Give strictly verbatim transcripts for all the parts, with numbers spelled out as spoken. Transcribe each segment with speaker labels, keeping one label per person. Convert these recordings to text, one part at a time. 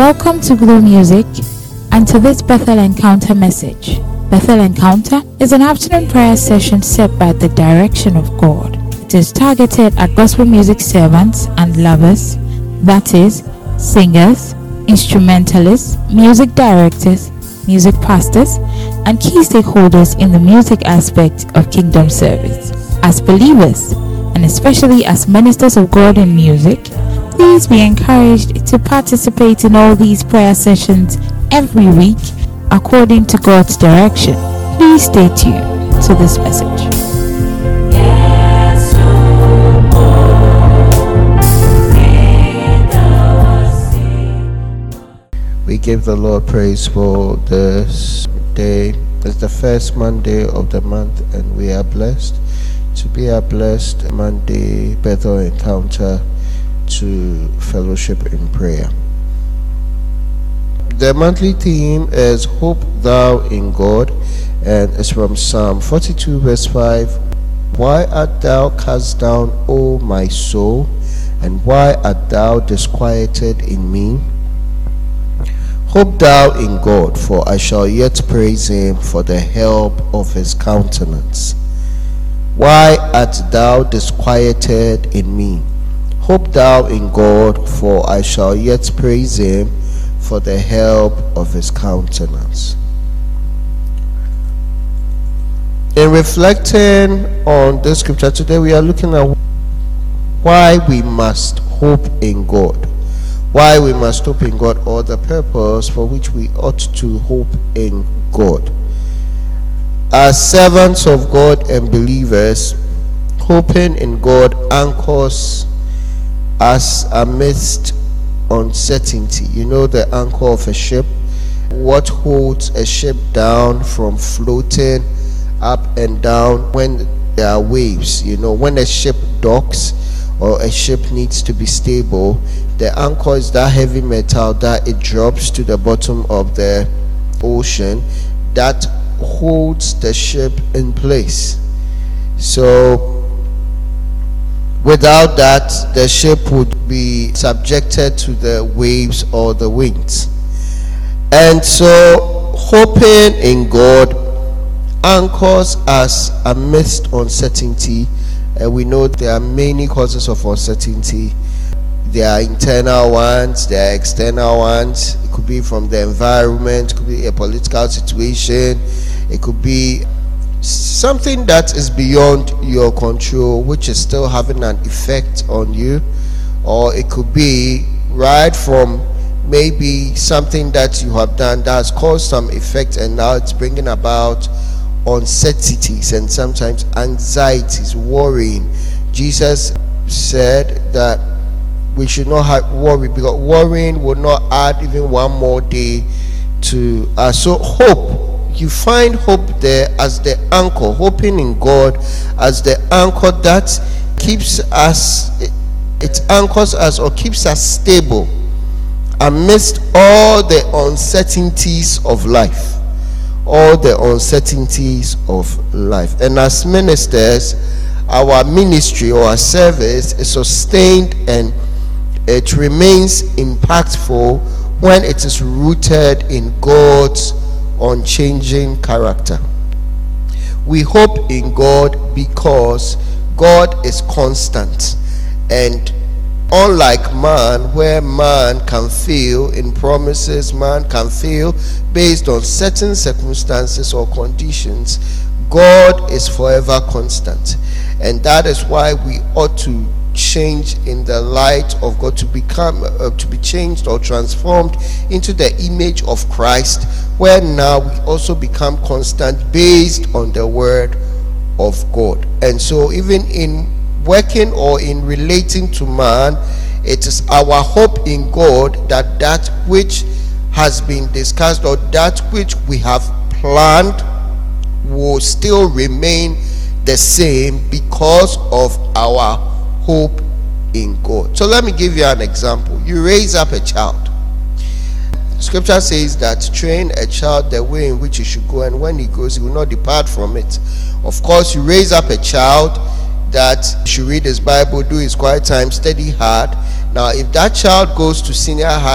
Speaker 1: Welcome to Glow Music and to this Bethel Encounter message. Bethel Encounter is an afternoon prayer session set by the direction of God. It is targeted at gospel music servants and lovers, that is, singers, instrumentalists, music directors, music pastors, and key stakeholders in the music aspect of kingdom service. As believers, and especially as ministers of God in music, please be encouraged to participate in all these prayer sessions every week according to God's direction. Please stay tuned to this message.
Speaker 2: We give the Lord praise for this day. It's the first Monday of the month, and we are blessed to be a blessed Monday Bethel Encounter to fellowship in prayer. The monthly theme is Hope Thou in God, and it's from Psalm forty-two verse five. Why art thou cast down, O my soul, and why art thou disquieted in me? Hope thou in God, for I shall yet praise him for the help of his countenance. Why art thou disquieted in me? Hope thou in God, for I shall yet praise him for the help of his countenance. In reflecting on this scripture today, we are looking at why we must hope in God. Why we must hope in God, or the purpose for which we ought to hope in God. As servants of God and believers, hoping in God anchors us amidst uncertainty. You know the anchor of a ship, what holds a ship down from floating up and down when there are waves. You know, when a ship docks or a ship needs to be stable, the anchor is that heavy metal that it drops to the bottom of the ocean that holds the ship in place. So without that, the ship would be subjected to the waves or the winds. And so hoping in God anchors us amidst uncertainty. And we know there are many causes of uncertainty. There are internal ones, there are external ones. It could be from the environment, it could be a political situation, it could be something that is beyond your control, which is still having an effect on you. Or it could be right from maybe something that you have done that has caused some effect, and now it's bringing about uncertainties and sometimes anxieties, worrying. Jesus said that we should not have worry, because worrying will not add even one more day to us. So hope, you find hope there as the anchor, hoping in God as the anchor that keeps us, it anchors us or keeps us stable amidst all the uncertainties of life. All the uncertainties of life. And as ministers, our ministry or our service is sustained and it remains impactful when it is rooted in God's unchanging character. We hope in God because God is constant, and unlike man, where man can fail in promises, man can fail based on certain circumstances or conditions, God is forever constant. And that is why we ought to change in the light of God, to become uh, to be changed or transformed into the image of Christ, where now we also become constant based on the word of God. And so even in working or in relating to man, it is our hope in God that that which has been discussed or that which we have planned will still remain the same because of our hope in God. So let me give you an example. You raise up a child. Scripture says that train a child the way in which he should go, and when he goes, he will not depart from it. Of course, you raise up a child that should read his Bible, do his quiet time, study hard. Now, if that child goes to senior high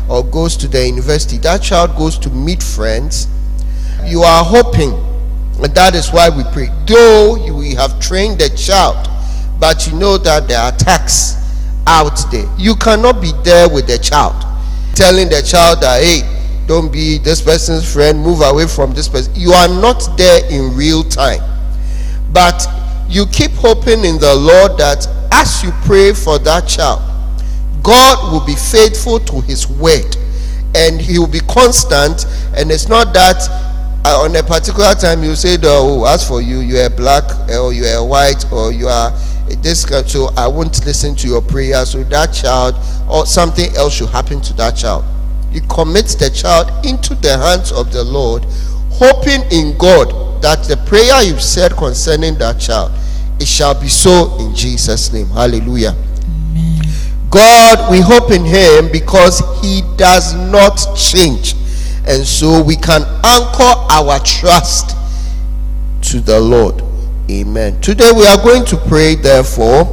Speaker 2: or goes to the university, that child goes to meet friends, you are hoping, and that is why we pray. Though you we have trained the child, but you know that there are attacks out there. You cannot be there with the child, telling the child that, hey, don't be this person's friend, move away from this person. You are not there in real time, but you keep hoping in the Lord that as you pray for that child, God will be faithful to his word, and he will be constant. And it's not that uh, on a particular time you say, oh, as for you, you are black, or you are white, or you are this, so I won't listen to your prayer. So that child, or something else should happen to that child. You commit the child into the hands of the Lord, hoping in God that the prayer you've said concerning that child, it shall be so in Jesus' name. Hallelujah.
Speaker 1: Amen.
Speaker 2: God, we hope in him because he does not change, and so we can anchor our trust to the Lord. Amen. Today we are going to pray, therefore,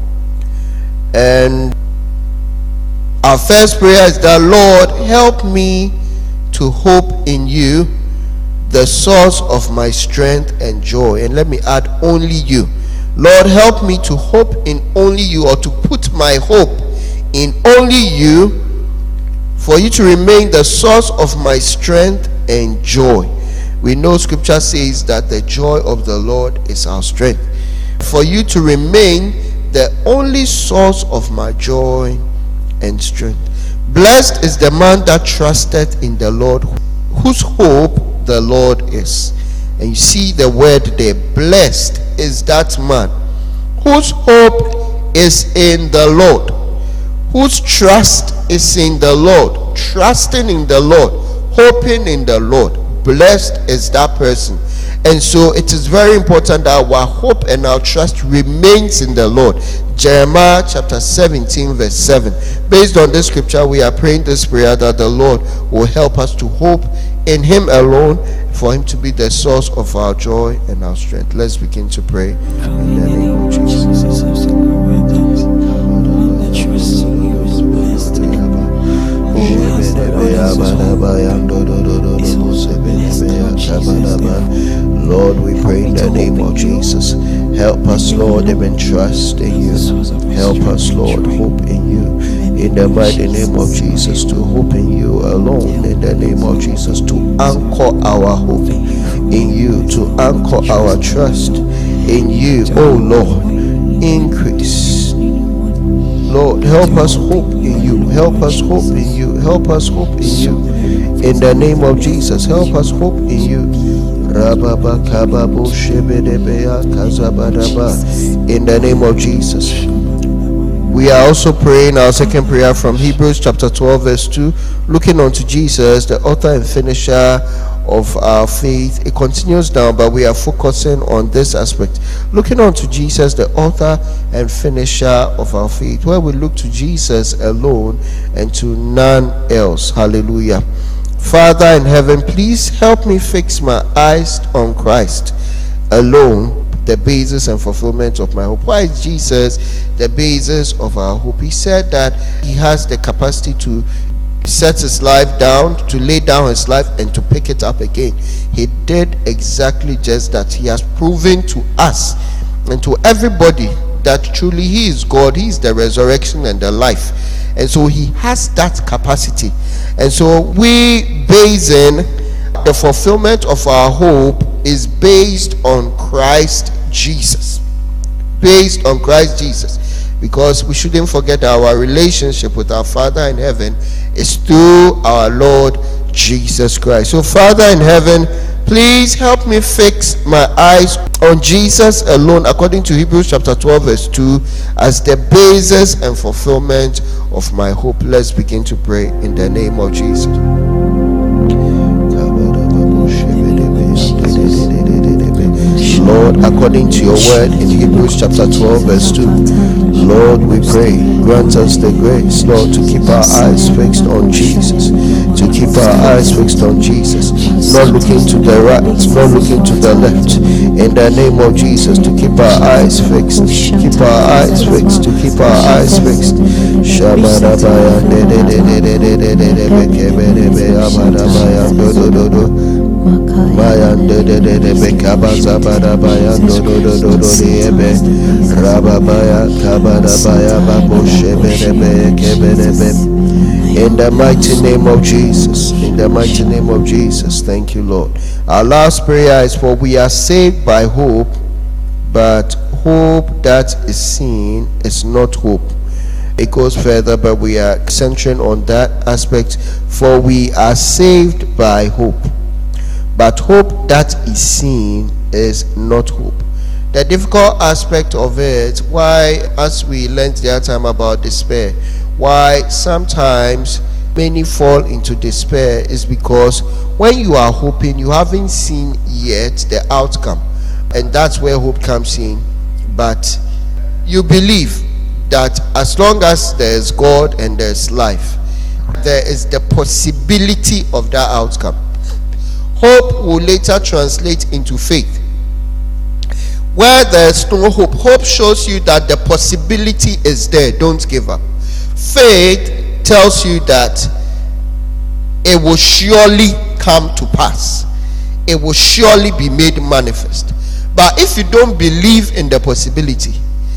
Speaker 2: and our first prayer is that, Lord, help me to hope in you, the source of my strength and joy. And let me add, only you. Lord, help me to hope in only you, or to put my hope in only you, for you to remain the source of my strength and joy. We know scripture says that the joy of the Lord is our strength. For you to remain the only source of my joy and strength. Blessed is the man that trusted in the Lord, whose hope the Lord is. And you see the word there, blessed is that man whose hope is in the Lord, whose trust is in the Lord, trusting in the Lord, hoping in the Lord. Blessed is that person. And so it is very important that our hope and our trust remains in the Lord. Jeremiah chapter seventeen verse seven. Based on this scripture, we are praying this prayer that the Lord will help us to hope in him alone, for him to be the source of our joy and our strength. Let's begin to pray in the name of Jesus. Lord, we pray in the name of Jesus. Help us, Lord, even trust in you. Help us, Lord, hope in you. In the mighty name of Jesus, to hope in you alone. In the name of Jesus, to anchor our hope in you, to anchor our trust in you. Oh Lord, increase. Lord, help us hope in you. Help us hope in you. Help us hope in you. In the name of Jesus, help us hope in you. In the name of Jesus. We are also praying our second prayer from Hebrews chapter twelve verse two, looking unto Jesus, the author and finisher of our faith. It continues down, but we are focusing on this aspect, looking unto Jesus, the author and finisher of our faith, where we look to Jesus alone and to none else. Hallelujah. Father in heaven, please help me fix my eyes on Christ alone, the basis and fulfillment of my hope. Why is Jesus the basis of our hope? He said that he has the capacity to set his life down, to lay down his life, and to pick it up again. He did exactly just that. He has proven to us and to everybody that truly he is God. He is the resurrection and the life, and so he has that capacity. And so we basing the fulfillment of our hope is based on Christ Jesus, based on Christ Jesus, because we shouldn't forget that our relationship with our Father in heaven is through our Lord Jesus Christ. So Father in heaven, please help me fix my eyes on Jesus alone, according to Hebrews chapter twelve verse two, as the basis and fulfillment of my hope. Let's begin to pray in the name of Jesus. Lord, according to your word in Hebrews chapter twelve verse two. Lord, we pray, grant us the grace, Lord, to keep our eyes fixed on Jesus, to keep our eyes fixed on Jesus, not looking to the right, not looking to the left, in the name of Jesus, to keep our eyes fixed, keep our eyes fixed, to keep our eyes fixed. Shabadabaya de de de de de de de de de bekebebe abadabaya do do do do bayan de de de de bekabaza badabaya do do do do do de ebe rababaya kabadabaya babo shebebe kebebe. In the mighty name of Jesus, in the mighty name of Jesus, thank you, Lord. Our last prayer is for we are saved by hope, but hope that is seen is not hope. It goes further, but we are centering on that aspect. For we are saved by hope, but hope that is seen is not hope. The difficult aspect of it, why, as we learned the other time about despair, why sometimes many fall into despair is because when you are hoping, you haven't seen yet the outcome, and that's where hope comes in. But you believe that as long as there's God and there's life, there is the possibility of that outcome. Hope will later translate into faith. Where there's no hope, hope shows you that the possibility is there. Don't give up. Faith tells you that it will surely come to pass. It will surely be made manifest. But if you don't believe in the possibility,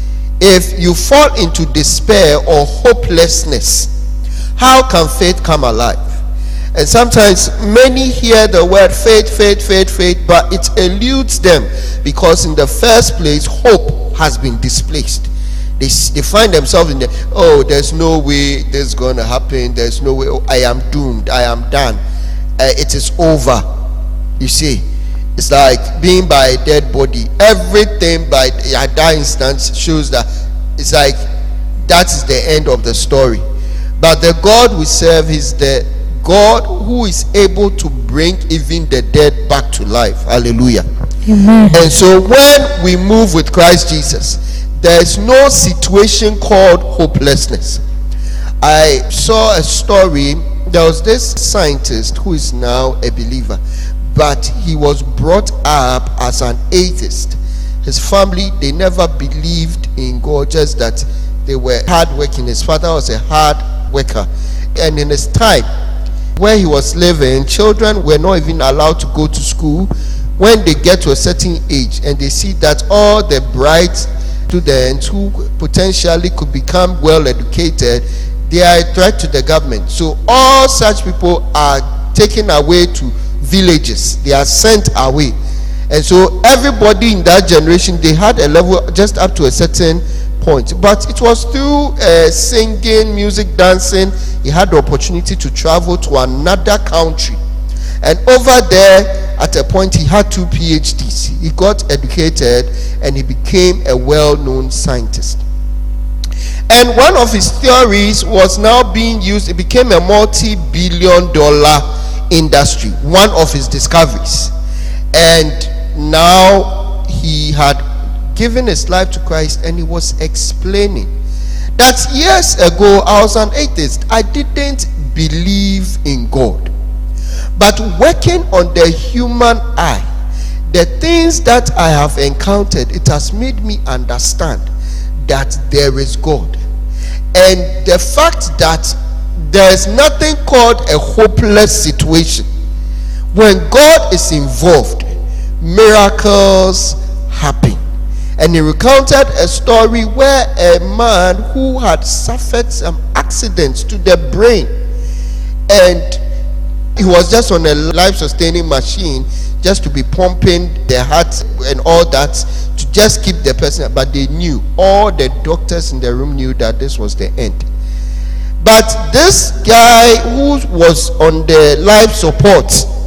Speaker 2: if you fall into despair or hopelessness, how can faith come alive? And sometimes many hear the word faith, faith, faith, faith, but it eludes them because in the first place, hope has been displaced. They, they find themselves in the, oh, there's no way this is going to happen. There's no way. Oh, I am doomed. I am done. Uh, it is over. You see, it's like being by a dead body. Everything by at that instance shows that it's like that is the end of the story. But the God we serve is the God who is able to bring even the dead back to life. Hallelujah.
Speaker 1: Amen.
Speaker 2: And so when we move with Christ Jesus, there is no situation called hopelessness. I saw a story. There was this scientist who is now a believer, but he was brought up as an atheist. His family, they never believed in God, just that they were hard working. His father was a hard worker, and in his time where he was living, children were not even allowed to go to school. When they get to a certain age and they see that all the bright students who potentially could become well educated, they are a threat to the government. So all such people are taken away to villages. They are sent away. And so everybody in that generation, they had a level just up to a certain point. But it was through uh, singing, music, dancing, he had the opportunity to travel to another country. And over there, at a point, he had two P H Ds. He got educated and he became a well-known scientist. And one of his theories was now being used. It became a multi-billion dollar industry, one of his discoveries. And now he had given his life to Christ, and he was explaining that years ago I was an atheist. I didn't believe in God, but working on the human eye, the things that I have encountered, it has made me understand that there is God, and the fact that there is nothing called a hopeless situation. When God is involved, miracles happen. And he recounted a story where a man who had suffered some accidents to the brain, and he was just on a life-sustaining machine just to be pumping the heart and all that to just keep the person. But they knew, all the doctors in the room knew that this was the end. But this guy who was on the life support,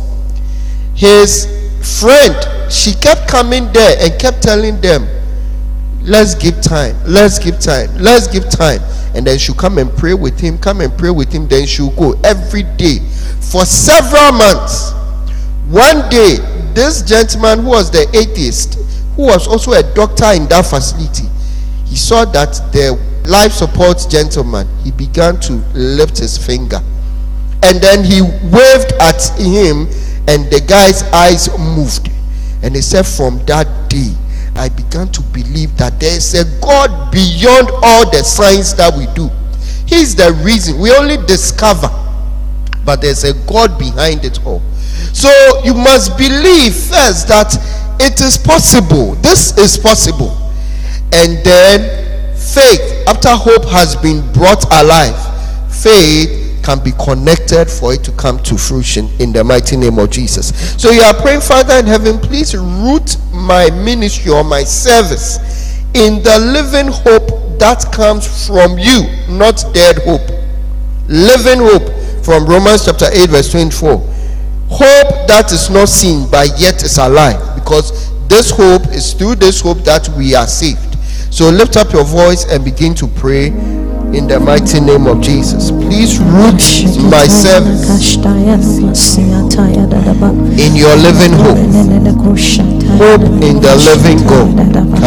Speaker 2: his friend, she kept coming there and kept telling them, let's give time, let's give time, let's give time. And then she'll come and pray with him, come and pray with him. Then she'll go every day for several months. One day, this gentleman who was the atheist, who was also a doctor in that facility, he saw that the life support gentleman, he began to lift his finger, and then he waved at him, and the guy's eyes moved. And he said, from that day I began to believe that there is a God beyond all the science that we do. He's the reason. We only discover, but there's a God behind it all. So you must believe first that it is possible. This is possible. And then faith, after hope has been brought alive, faith can be connected for it to come to fruition in the mighty name of Jesus. So you are praying, Father in heaven, please root my ministry or my service in the living hope that comes from you, not dead hope. Living hope from Romans chapter eight verse twenty-four. Hope that is not seen but yet is alive, because this hope is through this hope that we are saved. So lift up your voice and begin to pray in the mighty name of Jesus. Please root my service in your living hope. Hope in the living God.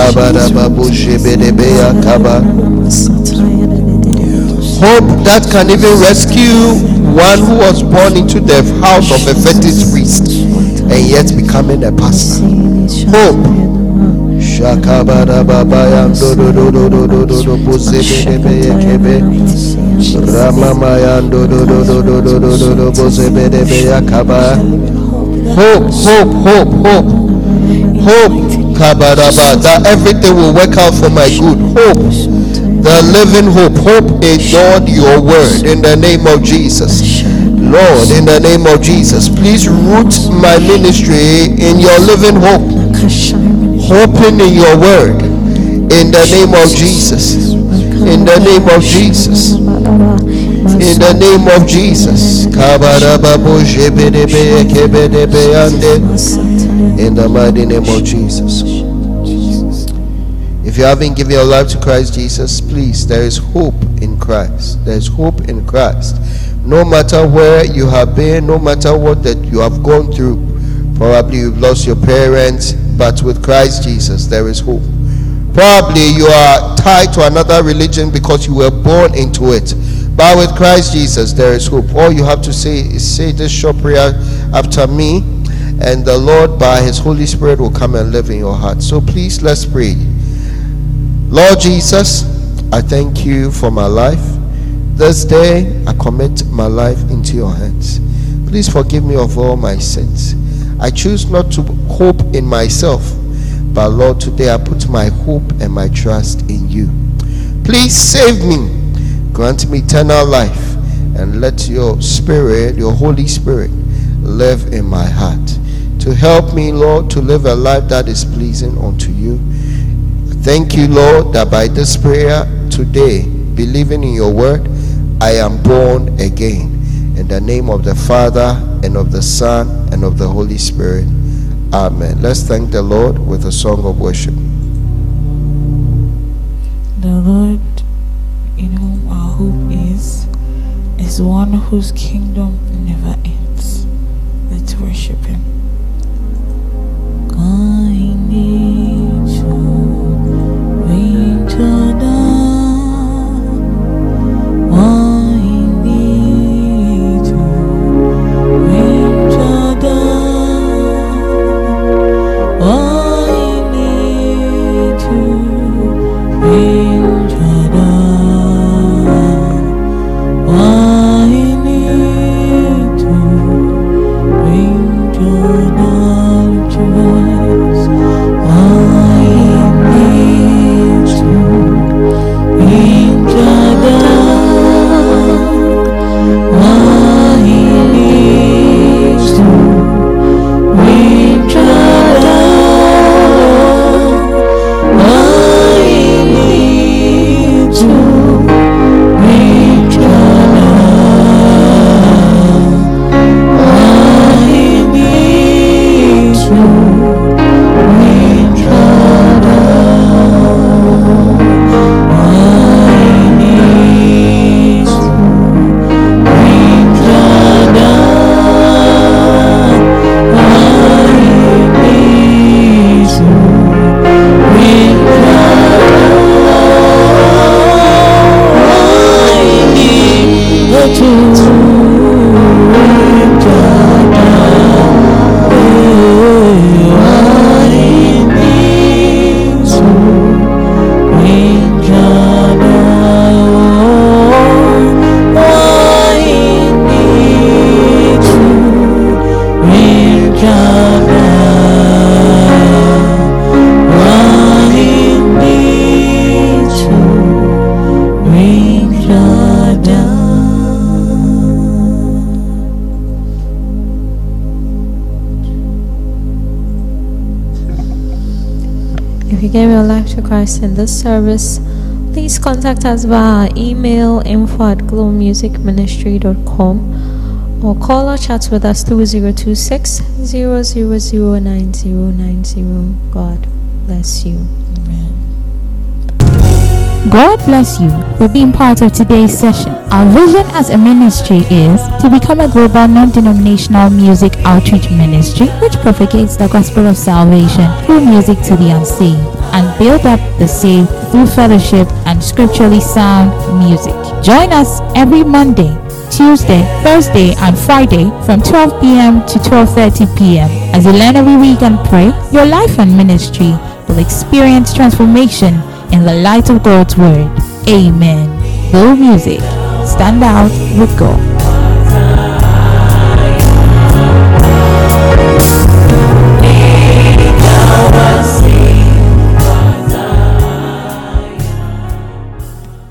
Speaker 2: Hope that can even rescue one who was born into the house of a fetish priest and yet becoming a pastor. Hope. Shakabara babayam do do do do do do do do bozebedebe yakebe Ramamayan do do do do do do do do do bozebedebe yakaba. Hope, hope, hope, hope, hope, kabaraba, that everything will work out for my good. Hope, the living hope, hope in God, your word, in the name of Jesus. Lord, in the name of Jesus, please root my ministry in your living hope, hoping in your word, in the name of Jesus, in the name of Jesus, in the name of Jesus, in the mighty name of Jesus. If you haven't given your life to Christ Jesus, please, there is hope in Christ. There is hope in Christ. No matter where you have been, no matter what that you have gone through, probably you've lost your parents, but with Christ Jesus there is hope. Probably you are tied to another religion because you were born into it, but with Christ Jesus there is hope. All you have to say is say this short prayer after me, and the Lord by his Holy Spirit will come and live in your heart. So please, let's pray. Lord Jesus, I thank you for my life. This day I commit my life into your hands. Please forgive me of all my sins. I choose not to hope in myself, but Lord, today I put my hope and my trust in you. Please save me, grant me eternal life, and let your spirit, your Holy Spirit, live in my heart to help me, Lord, to live a life that is pleasing unto you. Thank you, Lord, that by this prayer today, believing in your word, I am born again. In the name of the Father, and of the Son, and of the Holy Spirit. Amen. Let's thank the Lord with a song of worship.
Speaker 1: The Lord, in whom our hope is, is one whose kingdom never ends. Let's worship him. I need you, winter down. I need you, winter down. I need you, winter down. I need you, winter down.
Speaker 3: life to Christ in this service, please contact us via our email info at glow music ministry dot com or call or chat with us through zero two six, zero zero zero, nine zero nine zero. God bless you.
Speaker 1: Amen. God bless you for being part of today's session. Our vision as a ministry is to become a global non-denominational music outreach ministry which propagates the gospel of salvation through music to the unsaved and build up the saved through fellowship and scripturally sound music. Join us every Monday, Tuesday, Thursday and Friday from twelve p.m. to twelve thirty p.m. As you learn every week and pray, your life and ministry will experience transformation in the light of God's word. Amen. Glow Music. Stand out with God.